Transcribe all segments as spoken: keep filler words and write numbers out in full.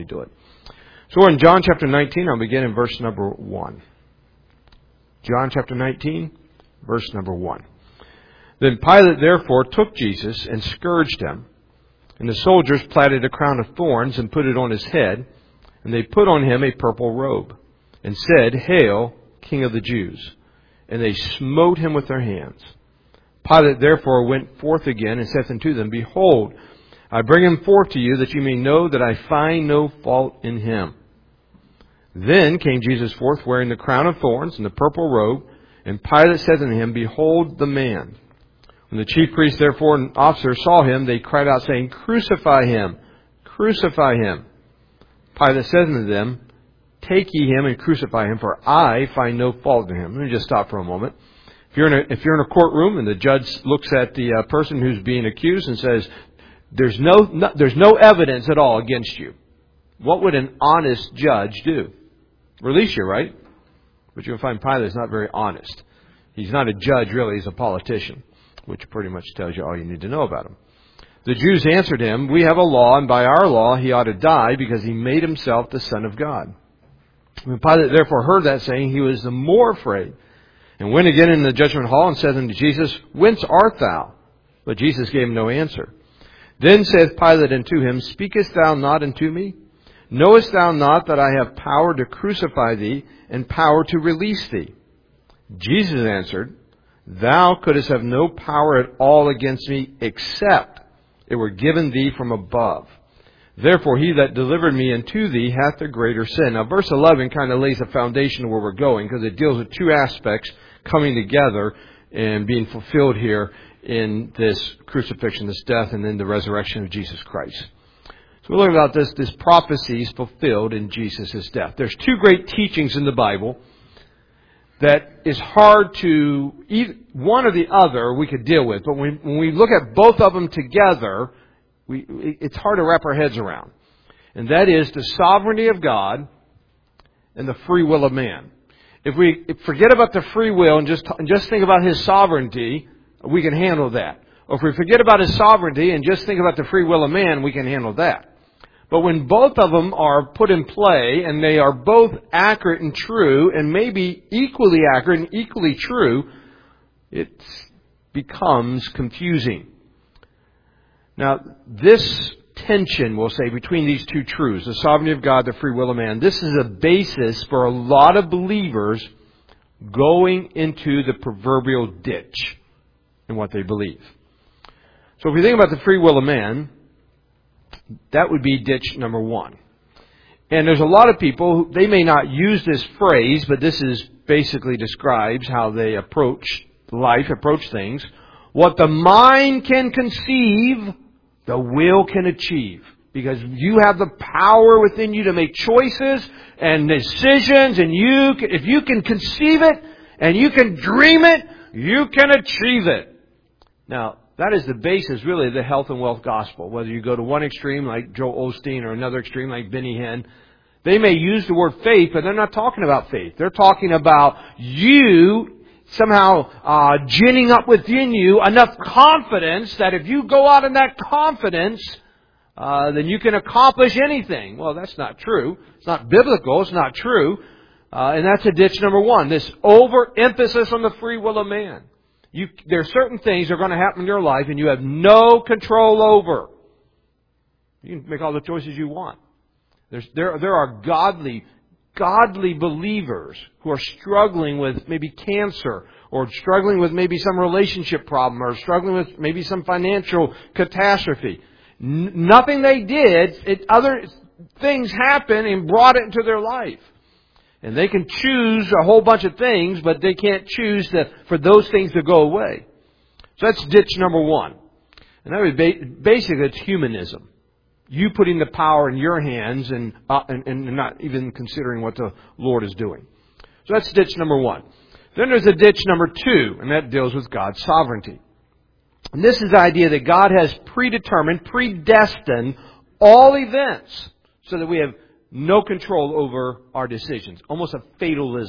do it. So we're in John chapter nineteen. I'll begin in verse number one. John chapter nineteen, verse number one. Then Pilate therefore took Jesus and scourged him. And the soldiers platted a crown of thorns and put it on his head. And they put on him a purple robe and said, Hail, King of the Jews. And they smote him with their hands. Pilate therefore went forth again and saith unto them, Behold, I bring him forth to you, that you may know that I find no fault in him. Then came Jesus forth, wearing the crown of thorns and the purple robe. And Pilate said unto him, Behold the man. When the chief priests therefore and officers saw him, they cried out, saying, Crucify him! Crucify him! Pilate said unto them, Take ye him and crucify him, for I find no fault in him. Let me just stop for a moment. If you're in a, if you're in a courtroom and the judge looks at the uh, person who's being accused and says, there's no, no there's no evidence at all against you, what would an honest judge do? Release you, right? But you'll find Pilate's not very honest. He's not a judge, really. He's a politician, which pretty much tells you all you need to know about him. The Jews answered him, We have a law, and by our law he ought to die, because he made himself the Son of God. When Pilate therefore heard that saying, he was the more afraid, and went again in the judgment hall, and said unto Jesus, Whence art thou? But Jesus gave him no answer. Then saith Pilate unto him, Speakest thou not unto me? Knowest thou not that I have power to crucify thee, and power to release thee? Jesus answered, Thou couldst have no power at all against me, except it were given thee from above. Therefore he that delivered me unto thee hath the greater sin. Now verse eleven kind of lays the foundation of where we're going, because it deals with two aspects coming together and being fulfilled here in this crucifixion, this death, and then the resurrection of Jesus Christ. So we're looking about this, this prophecy is fulfilled in Jesus' death. There's two great teachings in the Bible that is hard to, either, one or the other we could deal with. But when, when we look at both of them together, we, it's hard to wrap our heads around. And that is the sovereignty of God and the free will of man. If we forget about the free will and just, and just think about His sovereignty, we can handle that. Or if we forget about His sovereignty and just think about the free will of man, we can handle that. But when both of them are put in play and they are both accurate and true and maybe equally accurate and equally true, it becomes confusing. Now, this tension, we'll say, between these two truths, the sovereignty of God, the free will of man, this is a basis for a lot of believers going into the proverbial ditch in what they believe. So if we think about the free will of man, that would be ditch number one. And there's a lot of people, who, they may not use this phrase, but this is basically describes how they approach life, approach things. What the mind can conceive, the will can achieve. Because you have the power within you to make choices and decisions, and you, if you can conceive it and you can dream it, you can achieve it. Now, that is the basis, really, of the health and wealth gospel. Whether you go to one extreme like Joel Osteen or another extreme like Benny Hinn, they may use the word faith, but they're not talking about faith. They're talking about you somehow uh, ginning up within you enough confidence that if you go out in that confidence, uh, then you can accomplish anything. Well, that's not true. It's not biblical. It's not true. Uh, and that's a ditch number one. This overemphasis on the free will of man. You, there are certain things that are going to happen in your life and you have no control over. You can make all the choices you want. There's, there, there are godly, godly believers who are struggling with maybe cancer, or struggling with maybe some relationship problem, or struggling with maybe some financial catastrophe. N- nothing they did, it, other things happened and brought it into their life. And they can choose a whole bunch of things, but they can't choose to, for those things to go away. So that's ditch number one. And that would be, basically, it's humanism. You putting the power in your hands and, uh, and, and not even considering what the Lord is doing. So that's ditch number one. Then there's a ditch number two, and that deals with God's sovereignty. And this is the idea that God has predetermined, predestined all events so that we have no control over our decisions. Almost a fatalism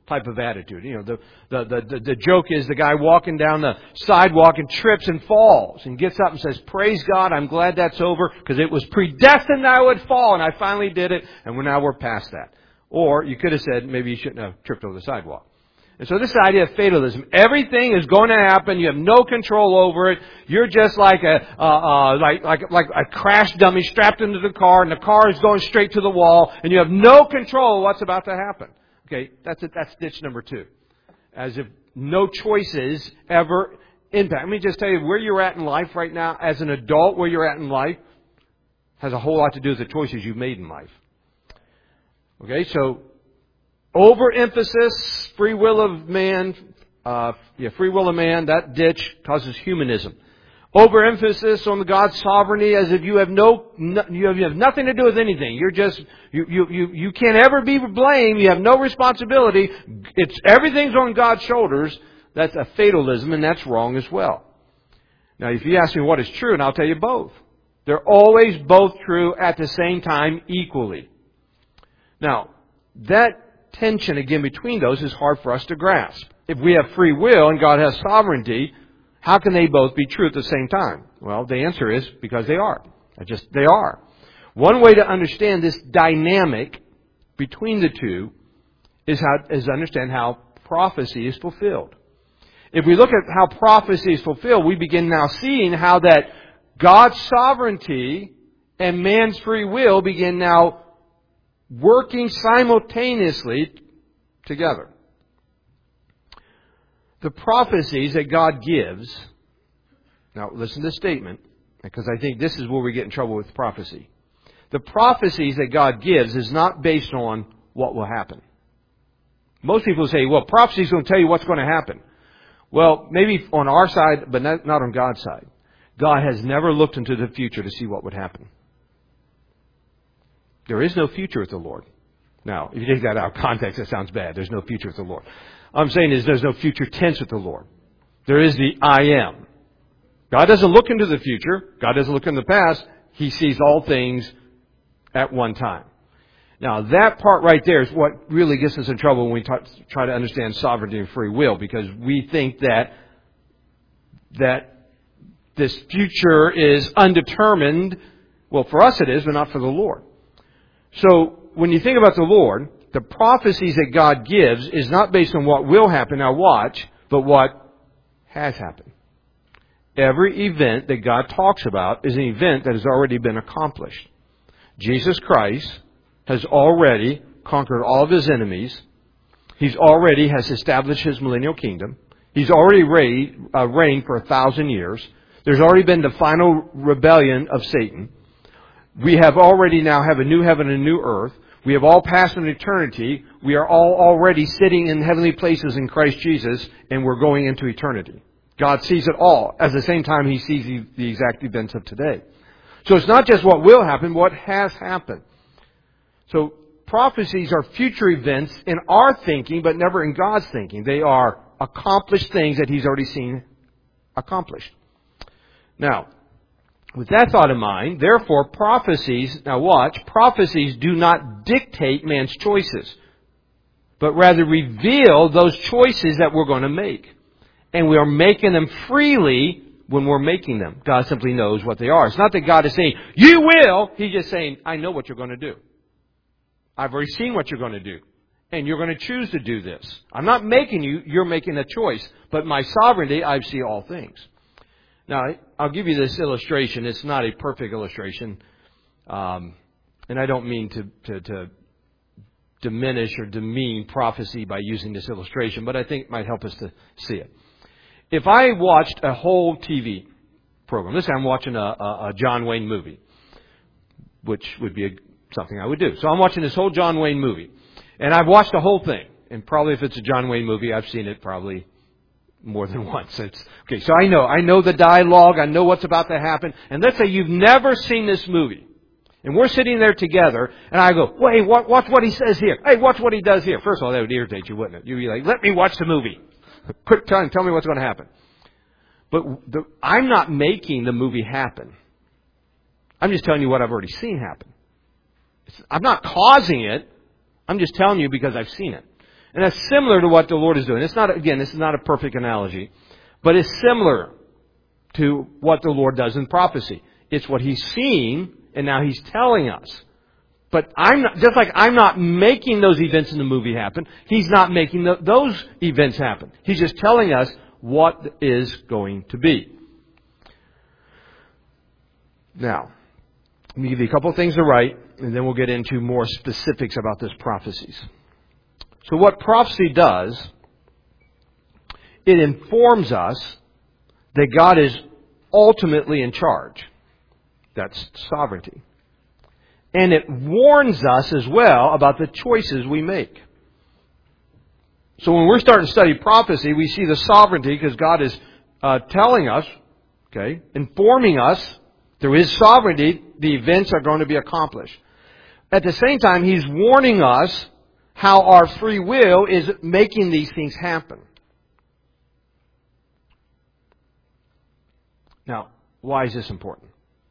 type of attitude. You know, the, the, the, the joke is the guy walking down the sidewalk and trips and falls and gets up and says, praise God, I'm glad that's over because it was predestined I would fall and I finally did it and we're now we're past that. Or you could have said, maybe you shouldn't have tripped over the sidewalk. And so this idea of fatalism, everything is going to happen. You have no control over it. You're just like a uh, uh, like like like a crash dummy strapped into the car, and the car is going straight to the wall, and you have no control of what's about to happen. Okay, that's it. That's ditch number two. As if no choices ever impact. Let me just tell you where you're at in life right now, as an adult, where you're at in life has a whole lot to do with the choices you've made in life. Okay, so. Overemphasis, free will of man, uh, yeah, free will of man, that ditch causes humanism. Overemphasis on the God's sovereignty as if you have no, no you, have, you have nothing to do with anything. You're just, you, you, you, you can't ever be blamed. You have no responsibility. It's, everything's on God's shoulders. That's a fatalism and that's wrong as well. Now, if you ask me what is true, and I'll tell you both. They're always both true at the same time equally. Now, that tension again between those is hard for us to grasp. If we have free will and God has sovereignty, how can they both be true at the same time? Well, the answer is because they are. Just they are. One way to understand this dynamic between the two is how is to understand how prophecy is fulfilled. If we look at how prophecy is fulfilled, we begin now seeing how that God's sovereignty and man's free will begin now working simultaneously together. The prophecies that God gives, now listen to this statement, because I think this is where we get in trouble with prophecy. The prophecies that God gives is not based on what will happen. Most people say, well, prophecy is going to tell you what's going to happen. Well, maybe on our side, but not on God's side. God has never looked into the future to see what would happen. There is no future with the Lord. Now, if you take that out of context, that sounds bad. There's no future with the Lord. All I'm saying is there's no future tense with the Lord. There is the I am. God doesn't look into the future. God doesn't look in the past. He sees all things at one time. Now, that part right there is what really gets us in trouble when we talk, try to understand sovereignty and free will, because we think that that this future is undetermined. Well, for us it is, but not for the Lord. So, when you think about the Lord, the prophecies that God gives is not based on what will happen, now watch, but what has happened. Every event that God talks about is an event that has already been accomplished. Jesus Christ has already conquered all of His enemies. He's already has established His millennial kingdom. He's already reigned, uh, reigned for a thousand years. There's already been the final rebellion of Satan. We have already now have a new heaven and a new earth. We have all passed in eternity. We are all already sitting in heavenly places in Christ Jesus, and we're going into eternity. God sees it all. At the same time, He sees the, the exact events of today. So it's not just what will happen, what has happened. So prophecies are future events in our thinking, but never in God's thinking. They are accomplished things that He's already seen accomplished. Now, with that thought in mind, therefore, prophecies, now watch, prophecies do not dictate man's choices, but rather reveal those choices that we're going to make. And we are making them freely when we're making them. God simply knows what they are. It's not that God is saying, you will. He's just saying, I know what you're going to do. I've already seen what you're going to do. And you're going to choose to do this. I'm not making you, you're making a choice. But my sovereignty, I see all things. Now, I'll give you this illustration. It's not a perfect illustration. Um, and I don't mean to, to, to diminish or demean prophecy by using this illustration, but I think it might help us to see it. If I watched a whole T V program, let's say I'm watching a, a, a John Wayne movie, which would be a, something I would do. So I'm watching this whole John Wayne movie, and I've watched the whole thing. And probably if it's a John Wayne movie, I've seen it probably more than once. It's, okay, so I know. I know the dialogue. I know what's about to happen. And let's say you've never seen this movie. And we're sitting there together, and I go, wait, watch, watch what he says here. Hey, watch what he does here. First of all, that would irritate you, wouldn't it? You'd be like, let me watch the movie. Quick time, tell me what's going to happen. But the, I'm not making the movie happen. I'm just telling you what I've already seen happen. It's, I'm not causing it. I'm just telling you because I've seen it. And that's similar to what the Lord is doing. It's not, again, this is not a perfect analogy, but it's similar to what the Lord does in prophecy. It's what He's seeing, and now He's telling us. But I'm not, just like I'm not making those events in the movie happen, He's not making the, those events happen. He's just telling us what is going to be. Now, let me give you a couple of things to write, and then we'll get into more specifics about this prophecies. So what prophecy does, it informs us that God is ultimately in charge. That's sovereignty. And it warns us as well about the choices we make. So when we're starting to study prophecy, we see the sovereignty because God is uh, telling us, okay, informing us through His sovereignty, the events are going to be accomplished. At the same time, He's warning us how our free will is making these things happen. Now, why is this important?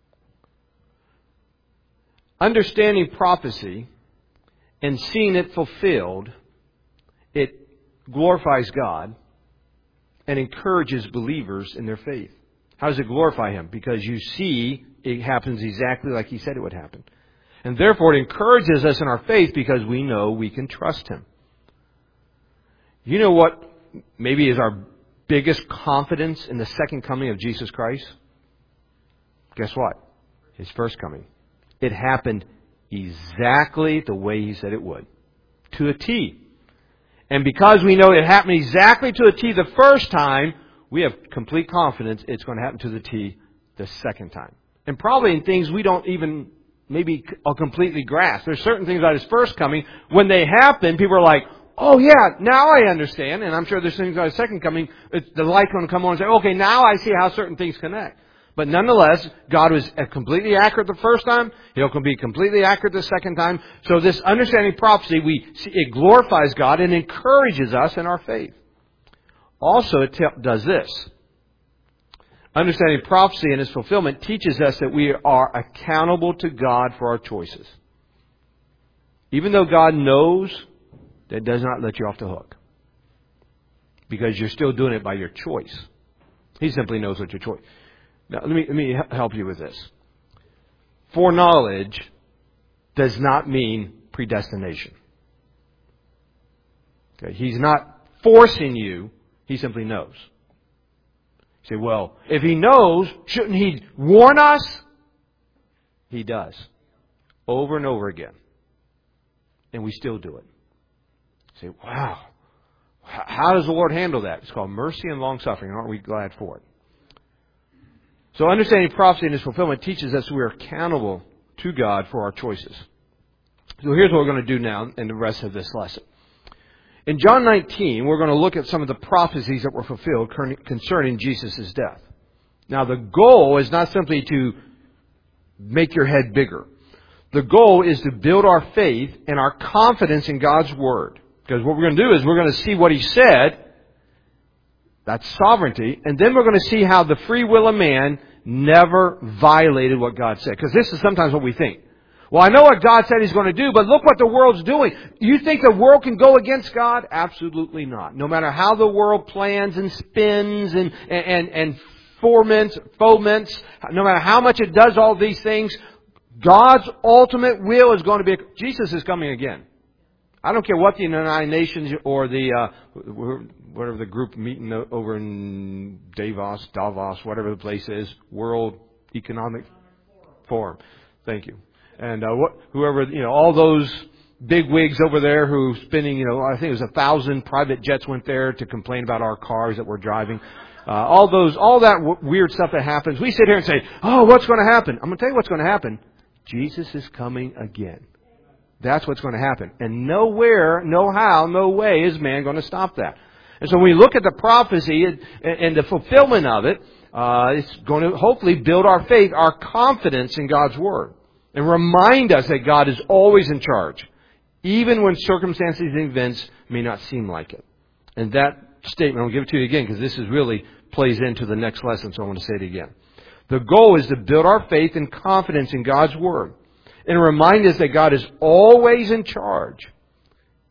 Understanding prophecy and seeing it fulfilled, it glorifies God and encourages believers in their faith. How does it glorify Him? Because you see it happens exactly like He said it would happen. And therefore it encourages us in our faith because we know we can trust Him. You know what maybe is our biggest confidence in the second coming of Jesus Christ? Guess what? His first coming. It happened exactly the way He said it would. To a T. And because we know it happened exactly to a T the first time, we have complete confidence it's going to happen to the T the second time. And probably in things we don't even maybe completely grasp. There's certain things about His first coming. When they happen, people are like, oh yeah, now I understand. And I'm sure there's things about His second coming. It's, the light's going to come on and say, okay, now I see how certain things connect. But nonetheless, God was completely accurate the first time. He'll be completely accurate the second time. So this understanding prophecy, we see, it glorifies God and encourages us in our faith. Also, it te- does this. Understanding prophecy and its fulfillment teaches us that we are accountable to God for our choices. Even though God knows, that does not let you off the hook. Because you're still doing it by your choice. He simply knows what your choice. Now, let me, let me help you with this. Foreknowledge does not mean predestination. Okay, He's not forcing you. He simply knows. You say, well, if He knows, shouldn't He warn us? He does. Over and over again. And we still do it. You say, wow. How does the Lord handle that? It's called mercy and long-suffering. Aren't we glad for it? So understanding prophecy and its fulfillment teaches us we are accountable to God for our choices. So here's what we're going to do now in the rest of this lesson. In John nineteen, we're going to look at some of the prophecies that were fulfilled concerning Jesus' death. Now, the goal is not simply to make your head bigger. The goal is to build our faith and our confidence in God's Word. Because what we're going to do is we're going to see what He said. That's sovereignty. And then we're going to see how the free will of man never violated what God said. Because this is sometimes what we think. Well, I know what God said He's going to do, but look what the world's doing. You think the world can go against God? Absolutely not. No matter how the world plans and spins and, and, and, and foments, foments, no matter how much it does all these things, God's ultimate will is going to be, Jesus is coming again. I don't care what the United Nations or the, uh, whatever the group meeting over in Davos, Davos, whatever the place is, World Economic Forum. Thank you. And uh, what, whoever, you know, all those big wigs over there who spending, you know, I think it was a thousand private jets went there to complain about our cars that we're driving. Uh, all those, all that w- weird stuff that happens. We sit here and say, oh, what's going to happen? I'm going to tell you what's going to happen. Jesus is coming again. That's what's going to happen. And nowhere, no how, no way is man going to stop that. And so when we look at the prophecy and, and the fulfillment of it, uh, it's going to hopefully build our faith, our confidence in God's Word. And remind us that God is always in charge, even when circumstances and events may not seem like it. And that statement, I'll give it to you again because this is really plays into the next lesson, so I want to say it again. The goal is to build our faith and confidence in God's Word and remind us that God is always in charge,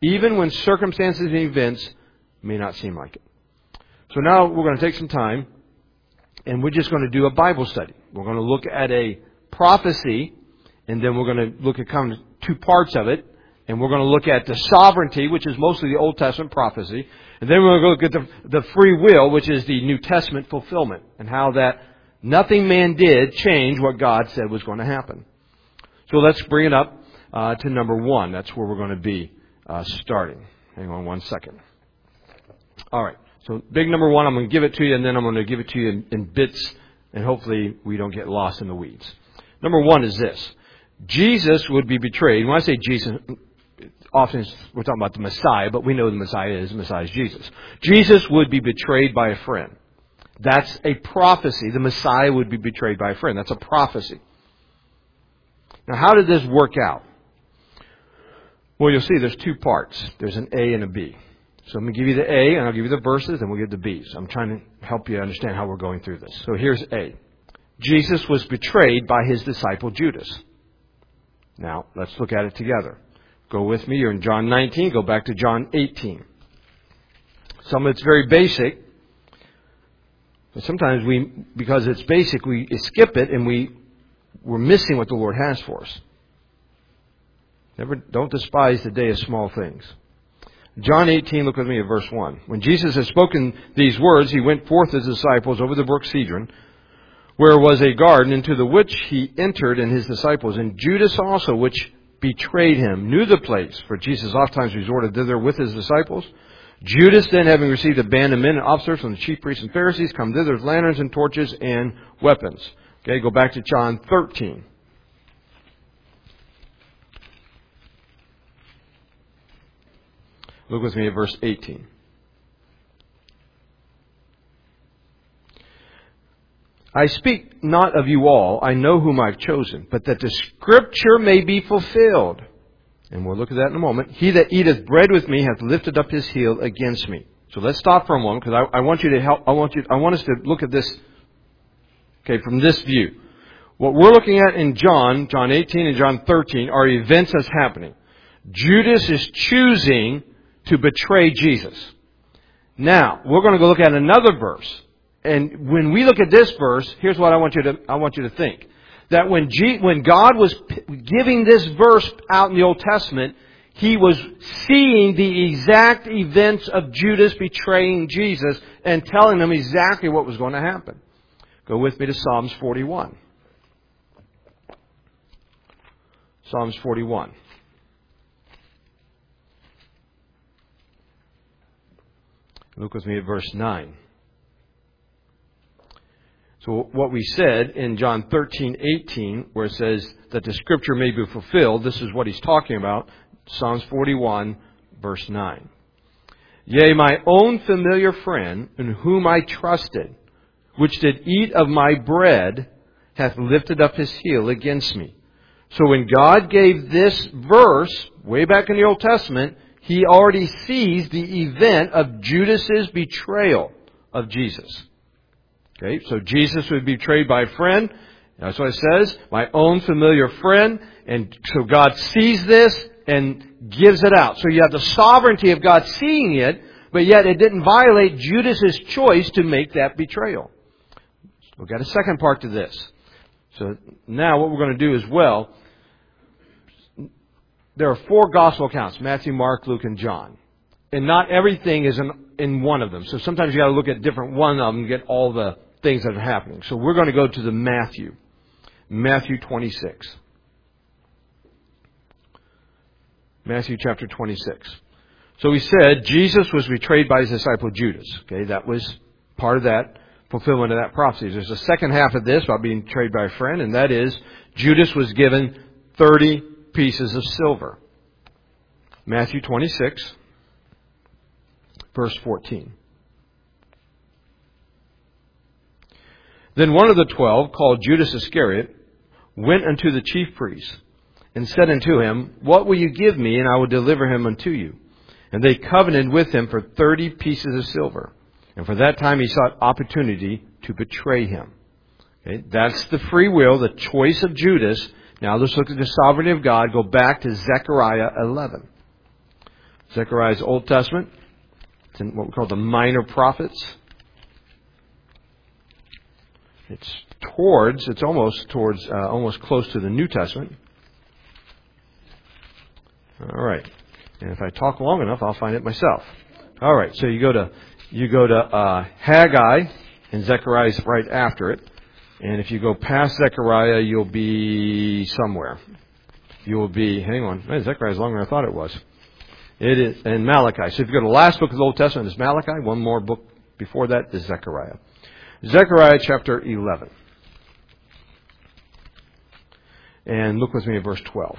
even when circumstances and events may not seem like it. So now we're going to take some time, and we're just going to do a Bible study. We're going to look at a prophecy, and then we're going to look at kind of two parts of it. And we're going to look at the sovereignty, which is mostly the Old Testament prophecy. And then we're going to look at the, the free will, which is the New Testament fulfillment. And how that nothing man did change what God said was going to happen. So let's bring it up uh, to number one. That's where we're going to be uh, starting. Hang on one second. All right. So big number one, I'm going to give it to you, and then I'm going to give it to you in, in bits. And hopefully we don't get lost in the weeds. Number one is this. Jesus would be betrayed. When I say Jesus, often we're talking about the Messiah, but we know the Messiah is, the Messiah is Jesus. Jesus would be betrayed by a friend. That's a prophecy. The Messiah would be betrayed by a friend. That's a prophecy. Now, how did this work out? Well, you'll see there's two parts. There's an A and a B. So I'm going to give you the A, and I'll give you the verses, and we'll give the B's. I'm trying to help you understand how we're going through this. So here's A. Jesus was betrayed by his disciple Judas. Now, let's look at it together. Go with me. You're in John nineteen. Go back to John eighteen. Some of it's very basic. But sometimes we, because it's basic, we skip it and we, we're missing what the Lord has for us. Never, don't despise the day of small things. John eighteen, look with me at verse one. When Jesus had spoken these words, he went forth with his disciples over the brook Cedron, where was a garden, into the which he entered and his disciples. And Judas also, which betrayed him, knew the place, for Jesus oftentimes resorted thither with his disciples. Judas then, having received a band of men and officers from the chief priests and Pharisees, come thither with lanterns and torches and weapons. Okay, go back to John thirteen. Look with me at verse eighteen. I speak not of you all, I know whom I've chosen, but that the Scripture may be fulfilled. And we'll look at that in a moment. He that eateth bread with me hath lifted up his heel against me. So let's stop for a moment, because I, I want you to help. I want you. I want us to look at this. Okay, from this view, what we're looking at in John, John eighteen and John thirteen, are events that's happening. Judas is choosing to betray Jesus. Now we're going to go look at another verse. And when we look at this verse, here's what I want you to I want you to think. That when G, when God was giving this verse out in the Old Testament, He was seeing the exact events of Judas betraying Jesus and telling them exactly what was going to happen. Go with me to Psalms forty-one. Psalms forty-one. Look with me at verse nine. So what we said in John thirteen eighteen, where it says that the Scripture may be fulfilled, this is what he's talking about. Psalms forty-one, verse nine. Yea, my own familiar friend, in whom I trusted, which did eat of my bread, hath lifted up his heel against me. So when God gave this verse, way back in the Old Testament, He already sees the event of Judas's betrayal of Jesus. Okay, so Jesus would be betrayed by a friend. That's what it says, my own familiar friend. And so God sees this and gives it out. So you have the sovereignty of God seeing it, but yet it didn't violate Judas's choice to make that betrayal. We've got a second part to this. So now what we're going to do as well, there are four gospel accounts, Matthew, Mark, Luke, and John. And not everything is in, in one of them. So sometimes you got to look at different one of them and get all the things that are happening. So we're going to go to the Matthew. Matthew twenty-six. Matthew chapter twenty-six. So we said Jesus was betrayed by his disciple Judas. Okay, that was part of that fulfillment of that prophecy. There's a second half of this about being betrayed by a friend, and that is Judas was given thirty pieces of silver. Matthew twenty-six, verse fourteen. Then one of the twelve, called Judas Iscariot, went unto the chief priests, and said unto him, What will you give me, and I will deliver him unto you? And they covenanted with him for thirty pieces of silver. And for that time he sought opportunity to betray him. Okay, that's the free will, the choice of Judas. Now let's look at the sovereignty of God. Go back to Zechariah eleven. Zechariah's Old Testament. It's in what we call the minor prophets. It's towards, it's almost towards, uh, almost close to the New Testament. All right. And if I talk long enough, I'll find it myself. All right. So you go to, you go to, uh, Haggai, and Zechariah's right after it. And if you go past Zechariah, you'll be somewhere. You will be, hang on, man, Zechariah's longer than I thought it was. It is, and Malachi. So if you go to the last book of the Old Testament, it's Malachi. One more book before that is Zechariah. Zechariah chapter eleven. And look with me at verse twelve.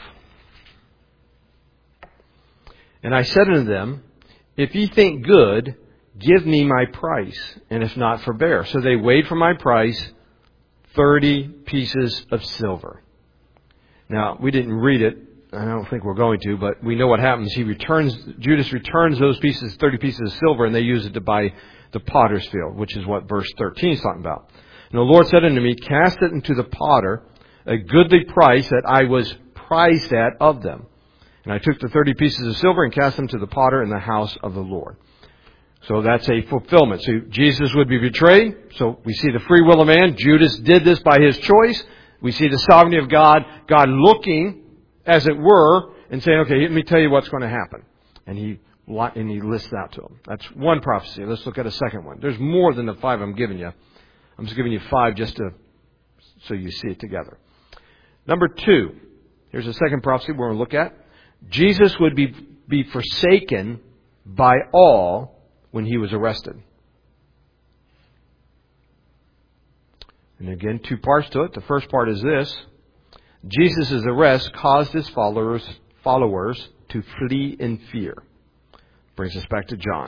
And I said unto them, if ye think good, give me my price, and if not, forbear. So they weighed for my price thirty pieces of silver. Now, we didn't read it. I don't think we're going to, but we know what happens. He returns, Judas returns those pieces, thirty pieces of silver, and they use it to buy the potter's field, which is what verse thirteen is talking about. And the Lord said unto me, cast it into the potter, a goodly price that I was prized at of them. And I took the thirty pieces of silver and cast them to the potter in the house of the Lord. So that's a fulfillment. So Jesus would be betrayed. So we see the free will of man. Judas did this by his choice. We see the sovereignty of God. God looking, as it were, and saying, okay, let me tell you what's going to happen. And he and he lists that to them. That's one prophecy. Let's look at a second one. There's more than the five I'm giving you. I'm just giving you five just to so you see it together. Number two. Here's a second prophecy we're going to look at. Jesus would be, be forsaken by all when he was arrested. And again, two parts to it. The first part is this. Jesus' arrest caused his followers, followers to flee in fear. Brings us back to John.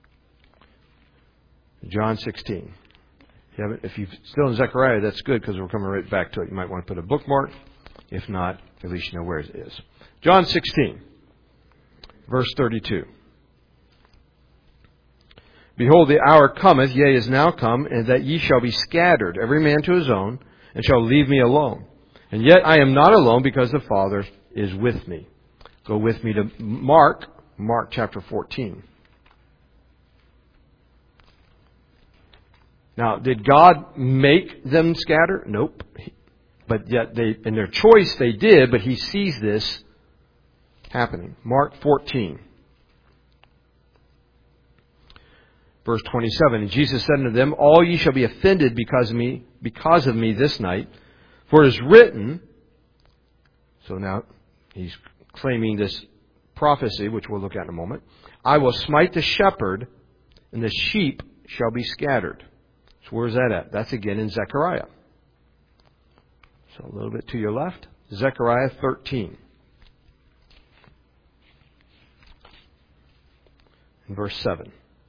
John sixteen. If, you haven't, if you're still in Zechariah, that's good because we're coming right back to it. You might want to put a bookmark. If not, at least you know where it is. John sixteen, verse thirty-two. Behold, the hour cometh, yea, is now come, and that ye shall be scattered, every man to his own, and shall leave me alone. And yet I am not alone, because the Father is with me. Go with me to Mark, Mark chapter fourteen. Now, did God make them scatter? Nope. But yet, they, in their choice, they did, but he sees this happening. Mark fourteen. Verse twenty-seven, and Jesus said unto them, all ye shall be offended because of me, because of me this night. For it is written, so now he's claiming this prophecy, which we'll look at in a moment. I will smite the shepherd, and the sheep shall be scattered. So where's that at? That's again in Zechariah. So a little bit to your left. Zechariah thirteen. And verse seven.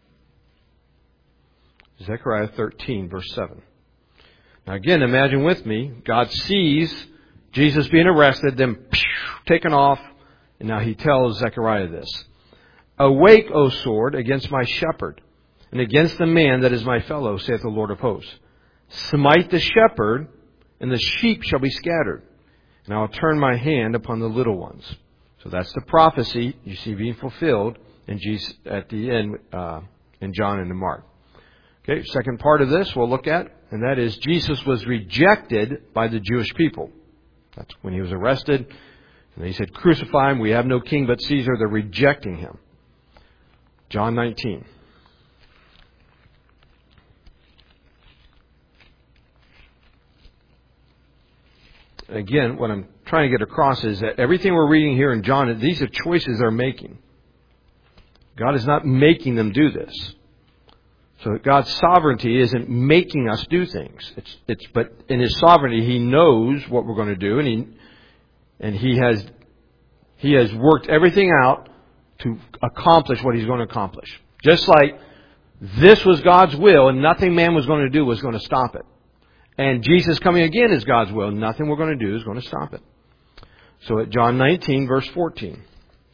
Zechariah thirteen, verse seven. Now again, imagine with me, God sees Jesus being arrested, then taken off, and now he tells Zechariah this. Awake, O sword, against my shepherd, and against the man that is my fellow, saith the Lord of hosts. Smite the shepherd, and the sheep shall be scattered, and I will turn my hand upon the little ones. So that's the prophecy you see being fulfilled in Jesus at the end uh, in John and in Mark. Okay, second part of this we'll look at, and that is Jesus was rejected by the Jewish people. That's when he was arrested, and they said, crucify him, we have no king but Caesar. They're rejecting him. John nineteen. Again, what I'm trying to get across is that everything we're reading here in John, these are choices they're making. God is not making them do this. So God's sovereignty isn't making us do things. It's, it's, but in His sovereignty, He knows what we're going to do, and He, and He has, He has worked everything out to accomplish what He's going to accomplish. Just like this was God's will, and nothing man was going to do was going to stop it. And Jesus coming again is God's will. Nothing we're going to do is going to stop it. So at John nineteen, verse fourteen.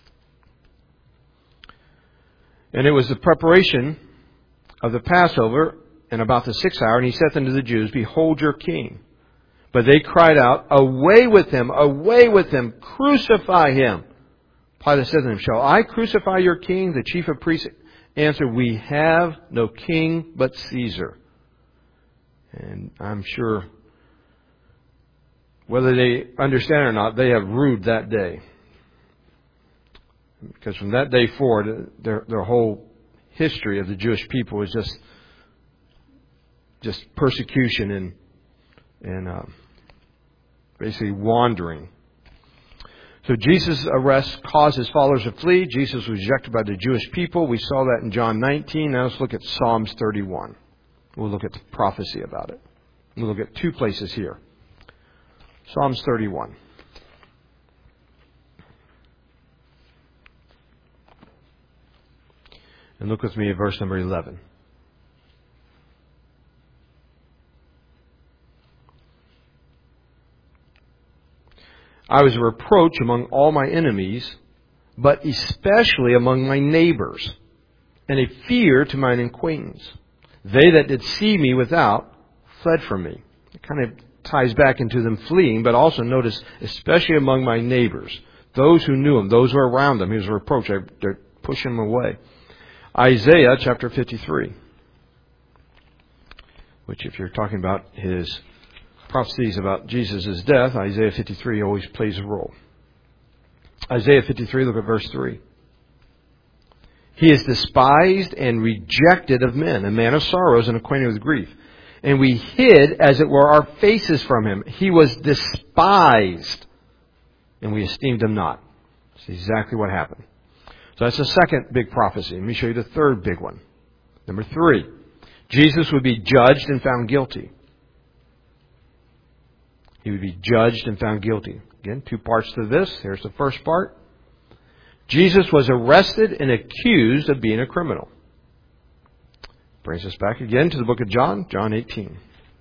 And it was the preparation of the Passover, and about the sixth hour, and he saith unto the Jews, behold your king. But they cried out, away with him, away with him, crucify him. Pilate said to them, "Shall I crucify your king?" The chief of priests answered, "We have no king but Caesar." And I'm sure, whether they understand it or not, they have ruled that day. Because from that day forward, their, their whole history of the Jewish people was just just persecution and and uh, basically wandering. So Jesus' arrest caused his followers to flee. Jesus was rejected by the Jewish people. We saw that in John nineteen. Now let's look at Psalms thirty-one. We'll look at the prophecy about it. We'll look at two places here. Psalms thirty-one. And look with me at verse number eleven. I was a reproach among all my enemies, but especially among my neighbors, and a fear to mine acquaintance. They that did see me without fled from me. It kind of ties back into them fleeing, but also notice, especially among my neighbors, those who knew him, those who were around him. He was a reproach. They're pushing him away. Isaiah chapter fifty-three, which if you're talking about his prophecies about Jesus' death, Isaiah fifty-three always plays a role. Isaiah fifty-three, look at verse three. He is despised and rejected of men, a man of sorrows and acquainted with grief. And we hid, as it were, our faces from him. He was despised, and we esteemed him not. That's exactly what happened. So that's the second big prophecy. Let me show you the third big one. Number three, Jesus would be judged and found guilty. He would be judged and found guilty. Again, two parts to this. Here's the first part. Jesus was arrested and accused of being a criminal. Brings us back again to the book of John, John eighteen.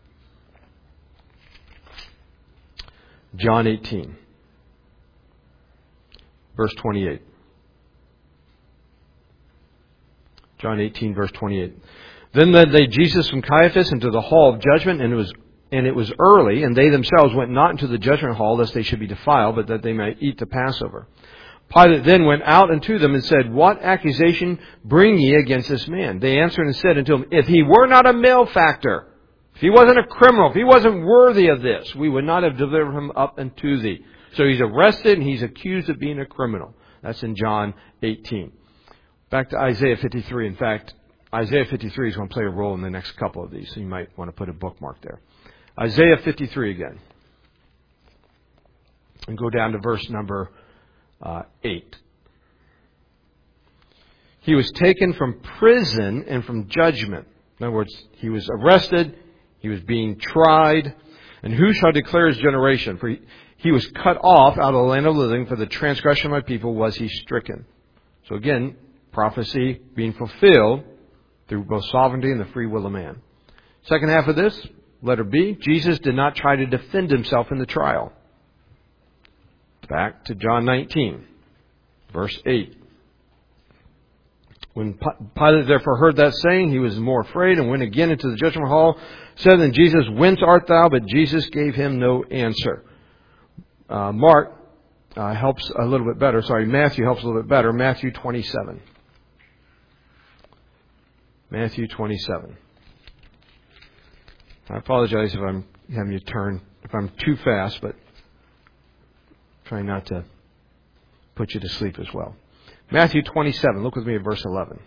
John eighteen, verse twenty-eight. John eighteen, verse twenty-eight. Then led they Jesus from Caiaphas into the hall of judgment, and it was and it was early, and they themselves went not into the judgment hall, lest they should be defiled, but that they might eat the Passover. Pilate then went out unto them and said, What accusation bring ye against this man? They answered and said unto him, If he were not a malefactor, if he wasn't a criminal, if he wasn't worthy of this, we would not have delivered him up unto thee. So he's arrested and he's accused of being a criminal. That's in John eighteen. Back to Isaiah fifty-three. In fact, Isaiah fifty-three is going to play a role in the next couple of these, so you might want to put a bookmark there. Isaiah fifty-three again. And go down to verse number uh, eight. He was taken from prison and from judgment. In other words, he was arrested, he was being tried, and who shall declare his generation? For he, he was cut off out of the land of the living, for the transgression of my people was he stricken. So again, prophecy being fulfilled through both sovereignty and the free will of man. Second half of this, letter B, Jesus did not try to defend himself in the trial. Back to John nineteen, verse eight. When Pilate therefore heard that saying, he was more afraid and went again into the judgment hall. Said then Jesus, Whence art thou? But Jesus gave him no answer. Uh, Mark uh, helps a little bit better. Sorry, Matthew helps a little bit better. Matthew twenty-seven. Matthew twenty-seven. I apologize if I'm having you turn, if I'm too fast, but trying not to put you to sleep as well. Matthew twenty-seven. Look with me at verse eleven.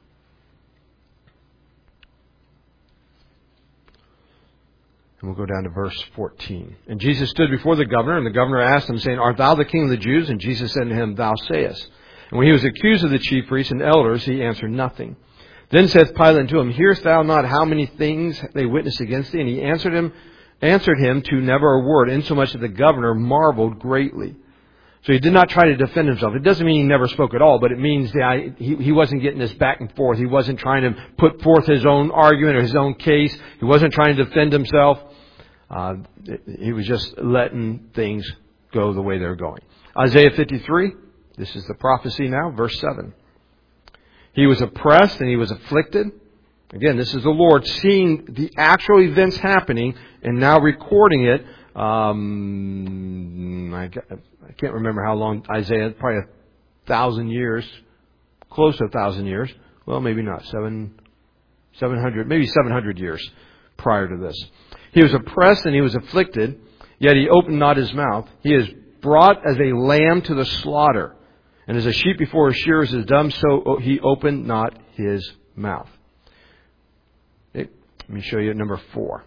And we'll go down to verse fourteen. And Jesus stood before the governor, and the governor asked him, saying, Art thou the king of the Jews? And Jesus said to him, Thou sayest. And when he was accused of the chief priests and elders, he answered nothing. Then saith Pilate unto him, Hearest thou not how many things they witness against thee? And he answered him, answered him to never a word, insomuch that the governor marveled greatly. So he did not try to defend himself. It doesn't mean he never spoke at all, but it means that he, he wasn't getting this back and forth. He wasn't trying to put forth his own argument or his own case. He wasn't trying to defend himself. Uh, he was just letting things go the way they're going. Isaiah fifty-three, this is the prophecy now, verse seven. He was oppressed and he was afflicted. Again, this is the Lord seeing the actual events happening and now recording it. Um, I, I can't remember how long Isaiah, probably thousand years, close to a thousand years. Well, maybe not. Seven, seven hundred, maybe seven hundred years prior to this. He was oppressed and he was afflicted, yet he opened not his mouth. He is brought as a lamb to the slaughter, and as a sheep before her shearers is dumb, so he opened not his mouth. Okay, let me show you number four.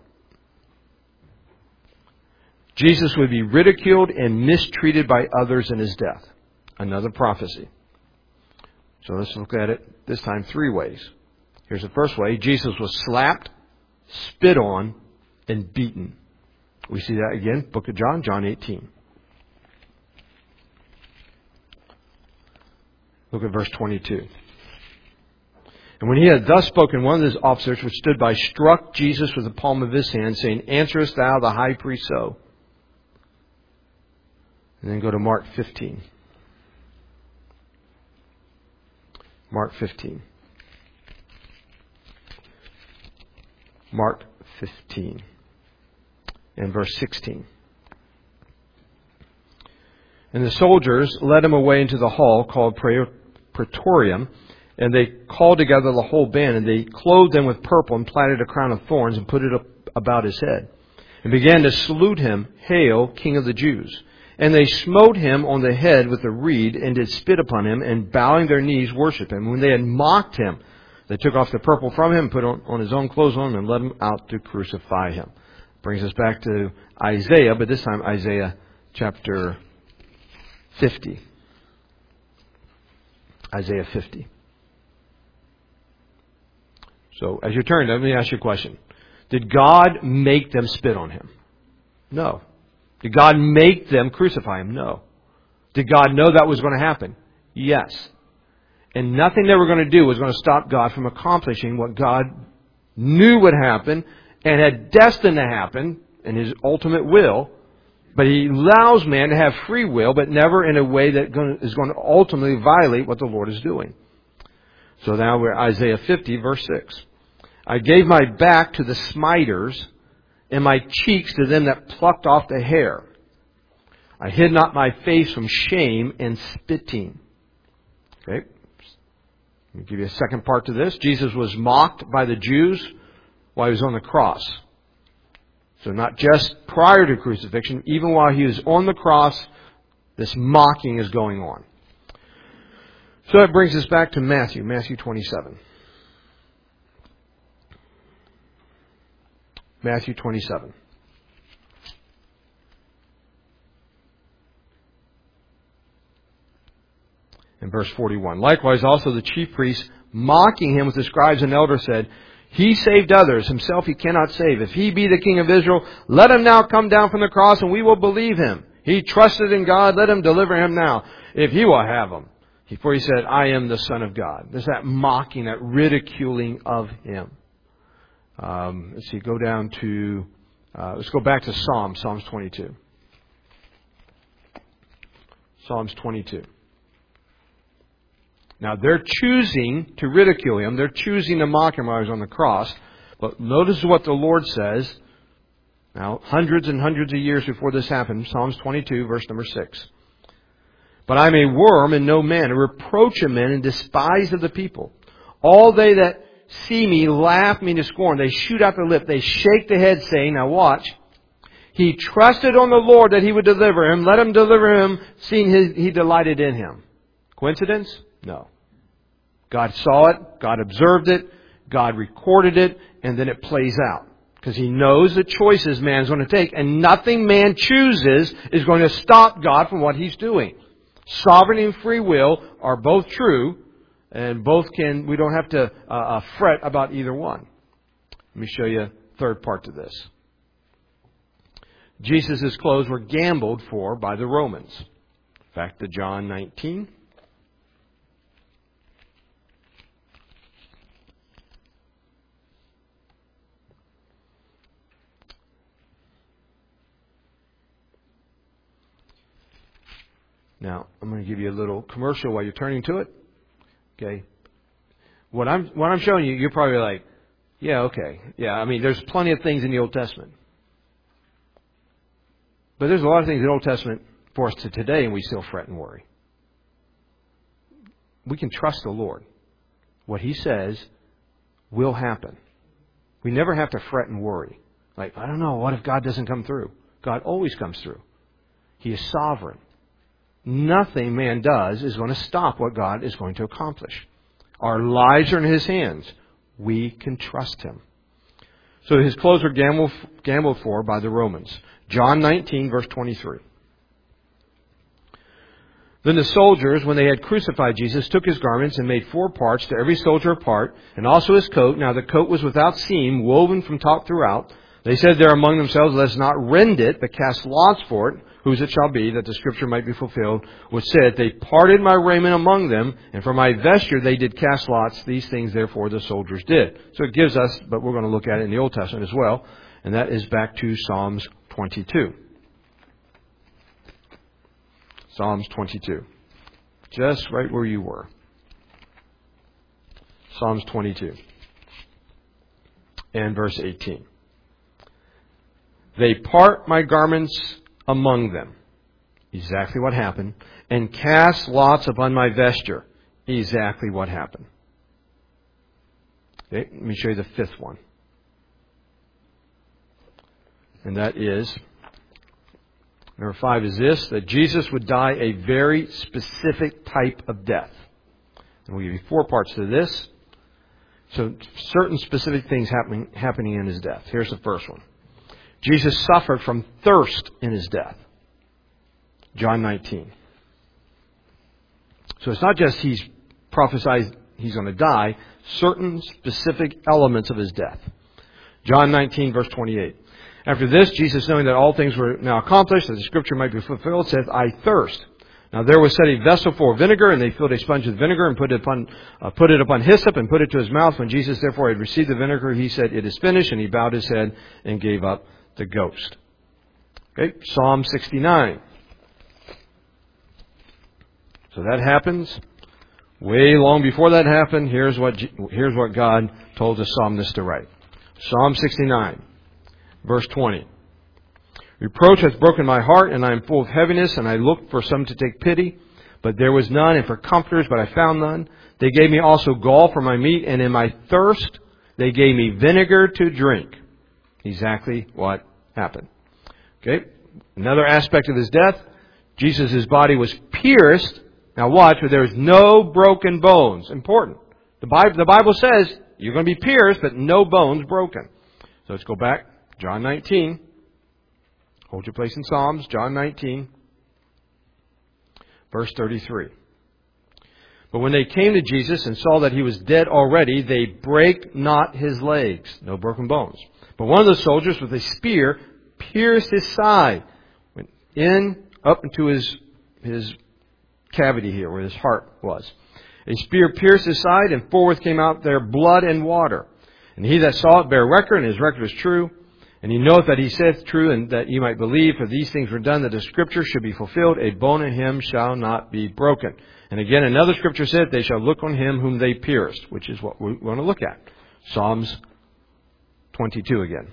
Jesus would be ridiculed and mistreated by others in his death. Another prophecy. So let's look at it this time three ways. Here's the first way. Jesus was slapped, spit on, and beaten. We see that again, book of John, John eighteen. Look at verse twenty-two. And when he had thus spoken, one of his officers which stood by struck Jesus with the palm of his hand, saying, Answerest thou the high priest so? And then go to Mark fifteen. Mark fifteen. Mark fifteen. And verse sixteen. And the soldiers led him away into the hall called Praetorium, and they called together the whole band, and they clothed him with purple and platted a crown of thorns and put it up about his head, and began to salute him, Hail, King of the Jews. And they smote him on the head with a reed, and did spit upon him, and bowing their knees worshipped him. When they had mocked him, they took off the purple from him, put on, on his own clothes on him, and led him out to crucify him. Brings us back to Isaiah, but this time Isaiah chapter fifty. Isaiah fifty. So, as you turn, let me ask you a question. Did God make them spit on him? No. Did God make them crucify him? No. Did God know that was going to happen? Yes. And nothing they were going to do was going to stop God from accomplishing what God knew would happen and had destined to happen in His ultimate will. But He allows man to have free will, but never in a way that is going to ultimately violate what the Lord is doing. So now we're Isaiah fifty, verse six. I gave my back to the smiters, and my cheeks to them that plucked off the hair. I hid not my face from shame and spitting. Okay. Let me give you a second part to this. Jesus was mocked by the Jews while He was on the cross. So not just prior to crucifixion, even while He was on the cross, this mocking is going on. So that brings us back to Matthew, Matthew twenty-seven. Matthew twenty-seven. In verse forty-one. Likewise also the chief priests, mocking him with the scribes and elders, said, He saved others, himself he cannot save. If he be the King of Israel, let him now come down from the cross, and we will believe him. He trusted in God, let him deliver him now, if he will have him. For he said, I am the Son of God. There's that mocking, that ridiculing of him. Um, let's see, go down to, uh, let's go back to Psalms, Psalms twenty-two. Psalms twenty-two. Now, they're choosing to ridicule him. They're choosing to mock him while he was on the cross. But notice what the Lord says. Now, hundreds and hundreds of years before this happened, Psalms twenty-two, verse number six. But I'm a worm and no man, a reproach of men and despised of the people. All they that see me laugh me to scorn. They shoot out their lip. They shake the head, saying, now watch. He trusted on the Lord that He would deliver him. Let Him deliver him, seeing his, He delighted in him. Coincidence? No. God saw it. God observed it. God recorded it. And then it plays out. Because He knows the choices man's going to take. And nothing man chooses is going to stop God from what He's doing. Sovereignty and free will are both true. And both can, we don't have to uh, uh, fret about either one. Let me show you a third part to this. Jesus' clothes were gambled for by the Romans. Back to John nineteen. Now, I'm going to give you a little commercial while you're turning to it. Okay. What I'm what I'm showing you, you're probably like, yeah, okay. Yeah, I mean, there's plenty of things in the Old Testament. But there's a lot of things in the Old Testament for us to today, and we still fret and worry. we can trust the Lord. What He says will happen. We never have to fret and worry. Like, I don't know, what if God doesn't come through? God always comes through. He is sovereign. Nothing man does is going to stop what God is going to accomplish. Our lives are in His hands. We can trust Him. So His clothes were gambled, gambled for by the Romans. John nineteen, verse twenty-three. Then the soldiers, when they had crucified Jesus, took His garments and made four parts, to every soldier a part, and also His coat. Now the coat was without seam, woven from top throughout. They said there among themselves, let us not rend it, but cast lots for it, whose it shall be, that the scripture might be fulfilled, which said, they parted my raiment among them, and for my vesture they did cast lots. These things therefore the soldiers did. So it gives us, but we're going to look at it in the Old Testament as well, and that is back to Psalms twenty-two. Psalms twenty-two. Just right where you were. Psalms twenty-two. And verse eighteen. They part my garments among them. Exactly what happened. And cast lots upon my vesture. Exactly what happened. Okay, let me show you the fifth one. And that is, number five is this, that Jesus would die a very specific type of death. And we'll give you four parts to this. So certain specific things happening, happening in His death. Here's the first one. Jesus suffered from thirst in His death. John nineteen. So it's not just He's prophesied He's going to die, certain specific elements of His death. John nineteen, verse twenty-eight. After this, Jesus, knowing that all things were now accomplished, that the scripture might be fulfilled, said, I thirst. Now there was set a vessel full of vinegar, and they filled a sponge with vinegar and put it upon uh, put it upon hyssop and put it to His mouth. When Jesus therefore had received the vinegar, He said, it is finished, and He bowed His head and gave up the ghost. Okay, Psalm sixty-nine. So that happens. Way long before that happened, here's what here's what God told the psalmist to write. Psalm sixty-nine, verse twenty. Reproach hath broken my heart, and I am full of heaviness, and I looked for some to take pity, but there was none, and for comforters, but I found none. They gave me also gall for my meat, and in my thirst they gave me vinegar to drink. Exactly what happened. Okay, another aspect of His death, Jesus' body was pierced. Now watch, but there is no broken bones. Important. The Bible, the Bible says you're going to be pierced, but no bones broken. So let's go back. John nineteen. Hold your place in Psalms. John nineteen. Verse thirty-three. But when they came to Jesus and saw that He was dead already, they brake not His legs. No broken bones. But one of the soldiers with a spear pierced His side. Went in, up into his, his cavity here, where His heart was. A spear pierced His side, and forthwith came out there blood and water. And he that saw it bare record, and his record is true. And he knoweth that He saith true, and that ye might believe, for these things were done, that the scripture should be fulfilled. A bone in him shall not be broken. And again, another scripture said, they shall look on Him whom they pierced, which is what we want to look at. Psalms twenty-two again.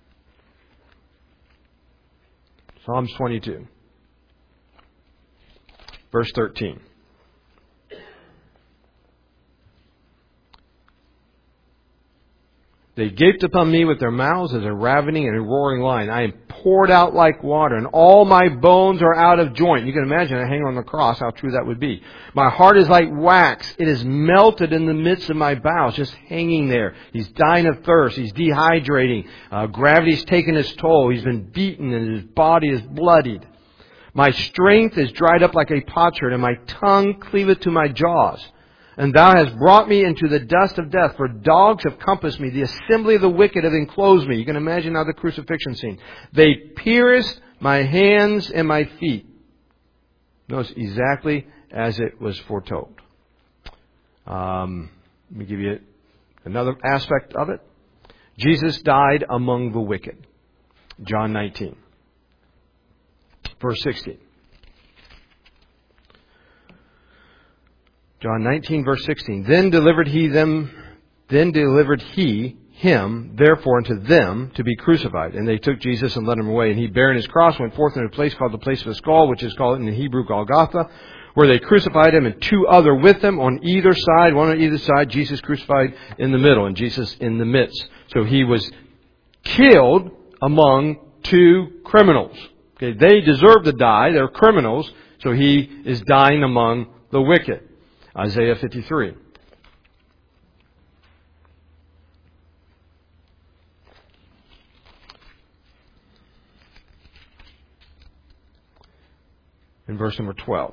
Psalms twenty-two. Verse thirteen. They gaped upon me with their mouths as a ravening and a roaring lion. I am poured out like water, and all my bones are out of joint. You can imagine I hang on the cross, how true that would be. My heart is like wax. It is melted in the midst of my bowels, just hanging there. He's dying of thirst. He's dehydrating. Uh, gravity's taken its toll. He's been beaten, and his body is bloodied. My strength is dried up like a potsherd, and my tongue cleaveth to my jaws. And Thou hast brought me into the dust of death, for dogs have compassed me. The assembly of the wicked have enclosed me. You can imagine now the crucifixion scene. They pierced my hands and my feet. Notice exactly as it was foretold. Um, let me give you another aspect of it. Jesus died among the wicked. John nineteen. Verse sixteen. John nineteen, verse sixteen. Then delivered he them, then delivered he him, therefore, unto them to be crucified. And they took Jesus and led him away. And he, bearing his cross, went forth into a place called the place of a skull, which is called in the Hebrew Golgotha, where they crucified him, and two other with him on either side, one on either side, Jesus crucified in the middle, and Jesus in the midst. So he was killed among two criminals. Okay, they deserve to die. They're criminals. So he is dying among the wicked. Isaiah fifty-three. In verse number twelve.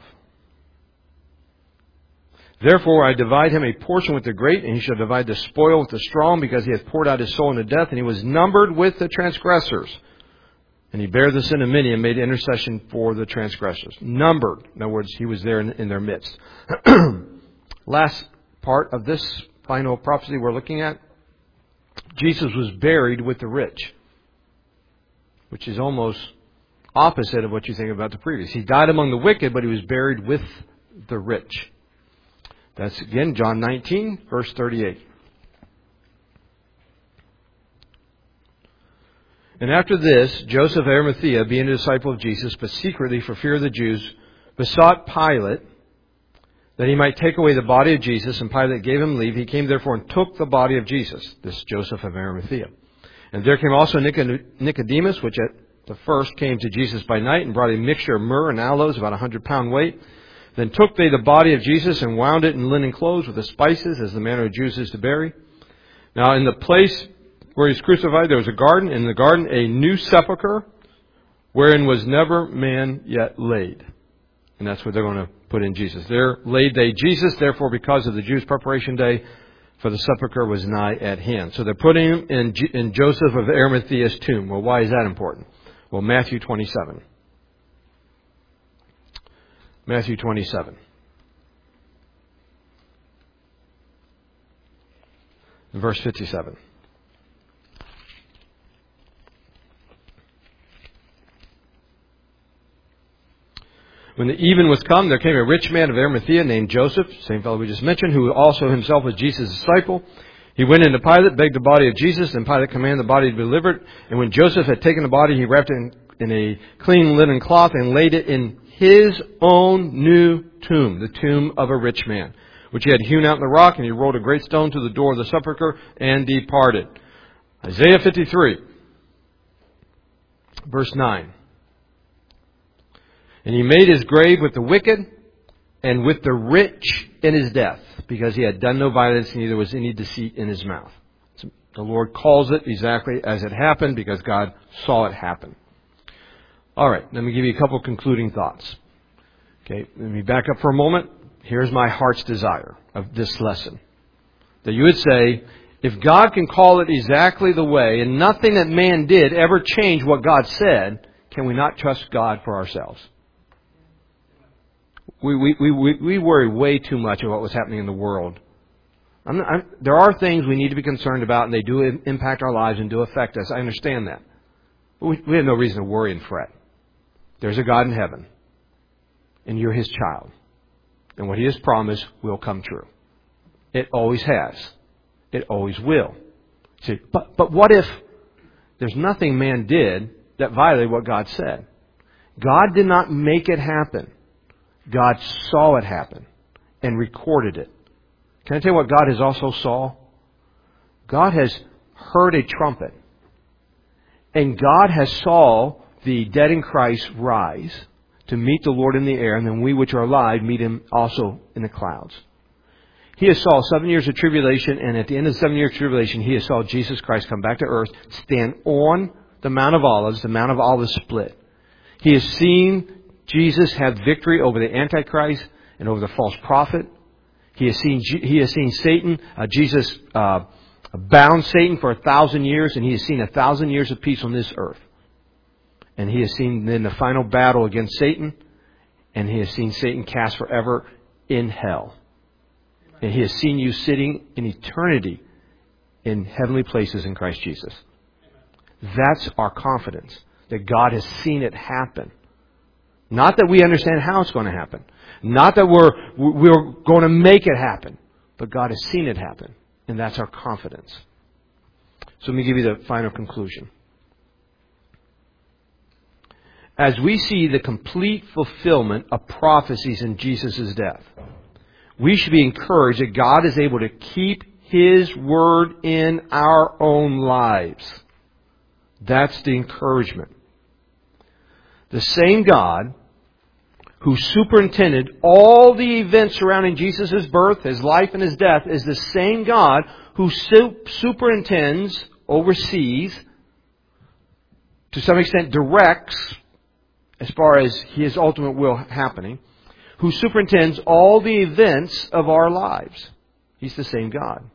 Therefore I divide him a portion with the great, and he shall divide the spoil with the strong, because he hath poured out his soul into death, and he was numbered with the transgressors. And he bare the sin of many and made intercession for the transgressors. Numbered. In other words, he was there in, in their midst. Last part of this final prophecy we're looking at. Jesus was buried with the rich, which is almost opposite of what you think about the previous. He died among the wicked, but he was buried with the rich. That's again John nineteen, verse thirty-eight. And after this, Joseph of Arimathea, being a disciple of Jesus, but secretly for fear of the Jews, besought Pilate that he might take away the body of Jesus, and Pilate gave him leave. He came therefore and took the body of Jesus, this Joseph of Arimathea. And there came also Nicodemus, which at the first came to Jesus by night, and brought a mixture of myrrh and aloes, about a hundred pound weight. Then took they the body of Jesus, and wound it in linen clothes with the spices, as the manner of Jews is to bury. Now in the place where he was crucified, there was a garden, and in the garden a new sepulchre, wherein was never man yet laid. And that's what they're going to put in Jesus. There laid they Jesus, therefore because of the Jews' preparation day, for the sepulchre was nigh at hand. So they're putting him in, G- in Joseph of Arimathea's tomb. Well, why is that important? Well, Matthew twenty-seven. Matthew twenty-seven. Verse fifty-seven. When the even was come, there came a rich man of Arimathea named Joseph, same fellow we just mentioned, who also himself was Jesus' disciple. He went into Pilate, begged the body of Jesus, and Pilate commanded the body to be delivered. And when Joseph had taken the body, he wrapped it in, in a clean linen cloth and laid it in his own new tomb, the tomb of a rich man, which he had hewn out in the rock, and he rolled a great stone to the door of the sepulchre and departed. Isaiah fifty-three, verse nine. And he made his grave with the wicked and with the rich in his death, because he had done no violence, neither was any deceit in his mouth. So the Lord calls it exactly as it happened, because God saw it happen. All right, let me give you a couple concluding thoughts. Okay, let me back up for a moment. Here's my heart's desire of this lesson. That you would say, if God can call it exactly the way, and nothing that man did ever changed what God said, can we not trust God for ourselves? We we we we worry way too much about what's happening in the world. I'm not, I'm, there are things we need to be concerned about, and they do impact our lives and do affect us. I understand that. But we, we have no reason to worry and fret. There's a God in heaven, and you're His child. And what He has promised will come true. It always has. It always will. See, but, but what if there's nothing man did that violated what God said? God did not make it happen. God saw it happen and recorded it. Can I tell you what God has also saw? God has heard a trumpet. And God has saw the dead in Christ rise to meet the Lord in the air, and then we which are alive meet Him also in the clouds. He has saw seven years of tribulation, and at the end of the seven years of tribulation, He has saw Jesus Christ come back to earth, stand on the Mount of Olives, the Mount of Olives split. He has seen Jesus have victory over the Antichrist and over the false prophet. He has seen He has seen Satan. Uh, Jesus uh, bound Satan for a thousand years, and He has seen a thousand years of peace on this earth. And He has seen then the final battle against Satan, and He has seen Satan cast forever in hell. And He has seen you sitting in eternity in heavenly places in Christ Jesus. That's our confidence, that God has seen it happen. Not that we understand how it's going to happen. Not that we're we're going to make it happen. But God has seen it happen. And that's our confidence. So let me give you the final conclusion. As we see the complete fulfillment of prophecies in Jesus' death, we should be encouraged that God is able to keep His Word in our own lives. That's the encouragement. The same God who superintended all the events surrounding Jesus' birth, His life, and His death is the same God who superintends, oversees, to some extent directs, as far as His ultimate will happening, who superintends all the events of our lives. He's the same God.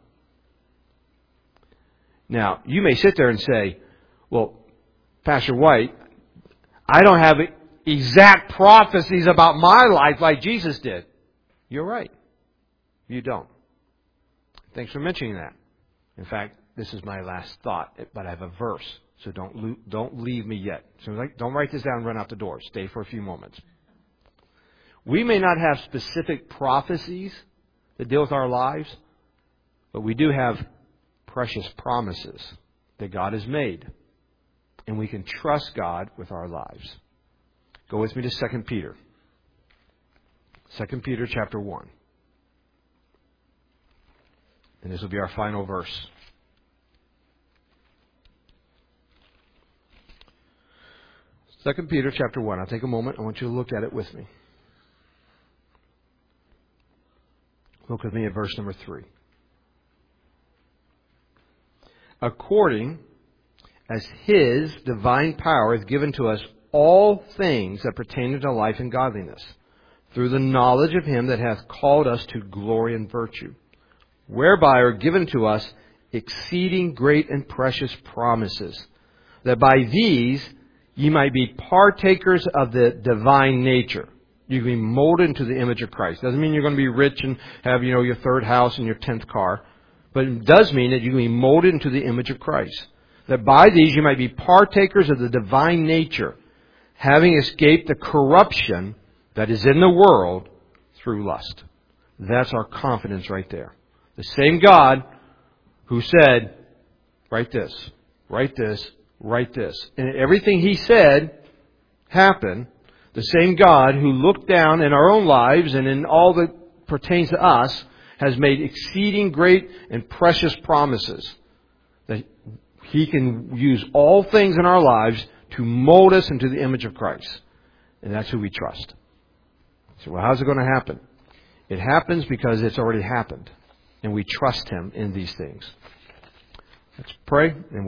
Now, you may sit there and say, well, Pastor White, I don't have exact prophecies about my life like Jesus did. You're right. You don't. Thanks for mentioning that. In fact, this is my last thought, but I have a verse, so don't don't leave me yet. So don't write this down and run out the door. Stay for a few moments. We may not have specific prophecies that deal with our lives, but we do have precious promises that God has made. And we can trust God with our lives. Go with me to Second Peter. Second Peter chapter one. And this will be our final verse. Second Peter chapter one. I'll take a moment. I want you to look at it with me. Look with me at verse number three. According as His divine power hath given to us all things that pertain to life and godliness, through the knowledge of Him that hath called us to glory and virtue, whereby are given to us exceeding great and precious promises, that by these ye might be partakers of the divine nature. You can be molded into the image of Christ. Doesn't mean you're going to be rich and have, you know, your third house and your tenth car, but it does mean that you can be molded into the image of Christ. That by these you might be partakers of the divine nature, having escaped the corruption that is in the world through lust. That's our confidence right there. The same God who said, write this, write this, write this. And everything He said happened. The same God who looked down in our own lives and in all that pertains to us has made exceeding great and precious promises. That He can use all things in our lives to mold us into the image of Christ. And that's who we trust. So, well, how's it going to happen? It happens because it's already happened. And we trust Him in these things. Let's pray. And